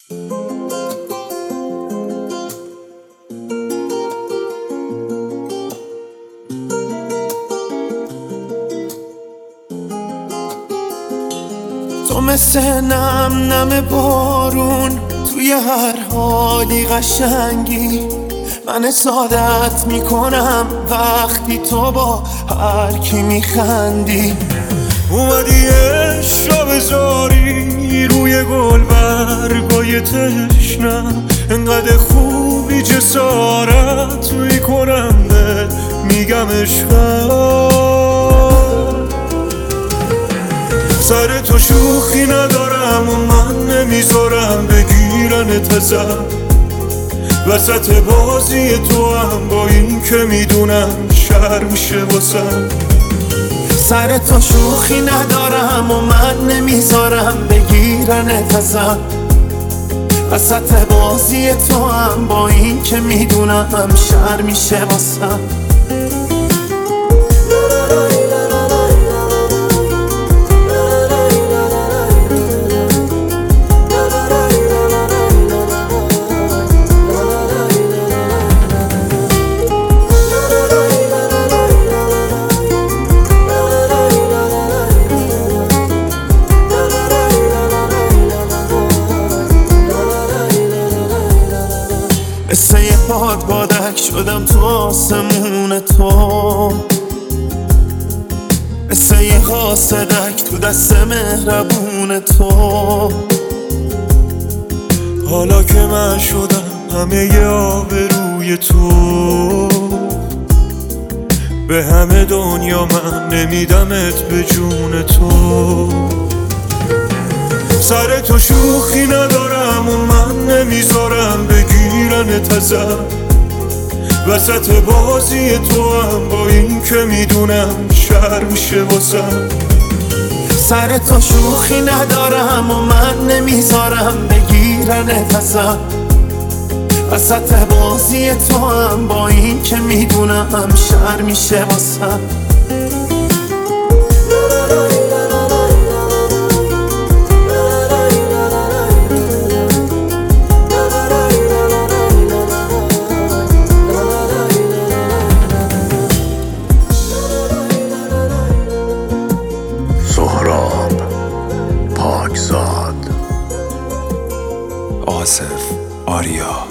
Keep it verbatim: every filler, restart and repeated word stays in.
تو مثل نم نم بارون توی هر حالی قشنگی، من حسادت میکنم وقتی تو با هر کی میخندی. اومدی عشق را بذاری روی گل برگای تشنم، انقدر خوبی جسارت میکنم بهت میگم عشقم. سر تو شوخی ندارم و من نمیذارم بگیرنت ازم، وسط بازی تو هم با این که میدونم شر میشه واسم. سر تو شوخی ندارم و من نمیذارم بگیرنت ازم، وسط بازی تو هم با این که میدونم شر میشه واسم. مثل یه باد بادک شدم تو آسمون تو، مثل یه قاصدک تو دست مهربون تو. حالا که من شدم همه ی آبروی تو، به همه دنیا من نمیدمت به جون تو. سر تو شوخی ندارم و من نمیذارم بگیرنت ازم، وسط بازی تو هم با این که میدونم شر میشه واسم. سر تو شوخی ندارم و من نمیذارم بگیرنت ازم، وسط بازی تو هم با این که میدونم شر میشه واسم. سهراب پاکزاد، آصف آریا.